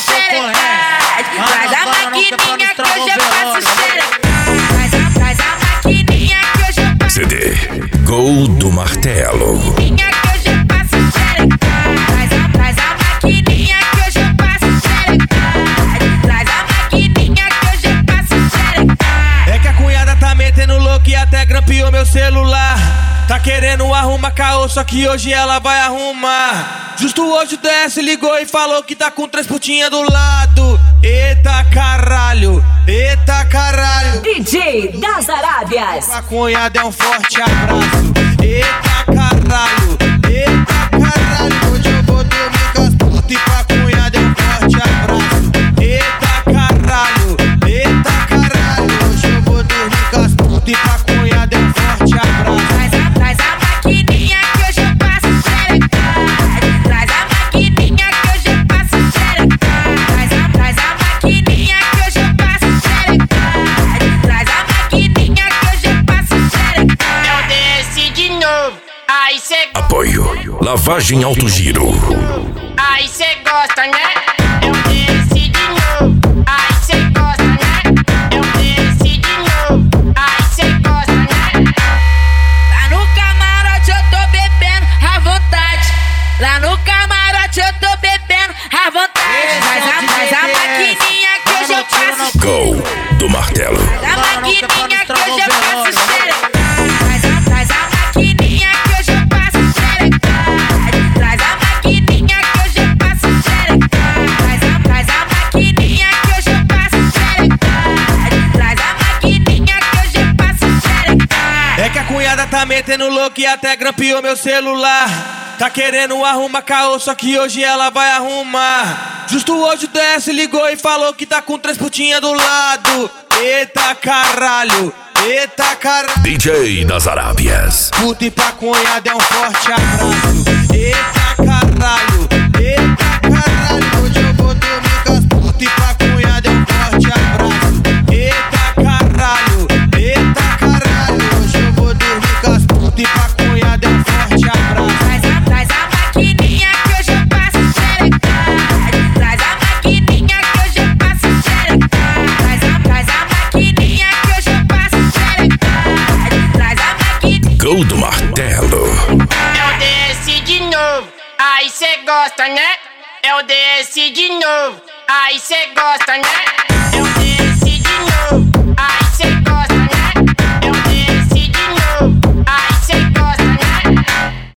xerecade. Traz a maquininha que eu já faço xerecade. Traz a maquininha que eu já faço. CD Gol do Martelo. Maquininha que eu já faço xerecade. Traz a maquininha que eu já faço xerecade. Traz a maquininha que eu já faço xerecade. É que a cunhada tá metendo louco e até grampeou meu celular. Tá querendo arrumar caô, só que hoje ela vai arrumar. Justo hoje o DS ligou e falou que tá com 3 putinhas do lado. Eita caralho, eita caralho. DJ das Arábias. A cunhada é um forte abraço. Eita caralho, eita caralho. Hoje eu vou dormir com as putas e pra cunhada é um forte abraço. Eita caralho, eita caralho. Hoje eu vou dormir com as putas e pra cunhada é um forte abraço. Traz a maquininha que eu já faço xerecade. Traz a maquininha que eu já faço xerecade. Traz a maquininha que eu já faço xerecade. Traz a maquininha que eu já faço xerecade. Eu desci de novo, aí cê Apoio Lavagem Alto Giro. Aí cê gosta, né? Eu desci de novo, aí cê gosta, né? Eu desci de novo, aí cê gosta, né? Lá no camarote eu tô bebendo à vontade. Lá no camarote eu tô bebendo à vontade. Traz a maquininha que eu já faço. Gol do Martelo. Traz a maquininha que eu já faço xerecade. Traz a maquininha que eu já faço xerecade. Traz a maquininha que eu já faço xerecade. Traz a maquininha que eu já faço xerecade. Traz a maquininha que eu já faço xerecade. É que a cunhada tá metendo louco e até grampeou meu celular. Tá querendo arrumar caô, só que hoje ela vai arrumar. Justo hoje o DS ligou e falou que tá com 3 putinhas do lado. Eita caralho, eita caralho. DJ das Arábias. Puta e pra cunhada é um forte abraço. Eita caralho, eita caralho. Hoje eu vou dormir com as putas e pra cunhada é um forte abraço. Eita caralho, eita caralho. Hoje eu vou dormir com as putas e pra cunhada é um forte abraço. Traz a maquininha que eu já faço xerecade. Traz a maquininha que eu já faço xerecade. Traz a maquininha que eu já faço xerecade. Traz a maquininha. Gol do Martelo. Eu desci de novo, aí cê gosta, né? Eu desci de novo, aí cê gosta, né? Eu desci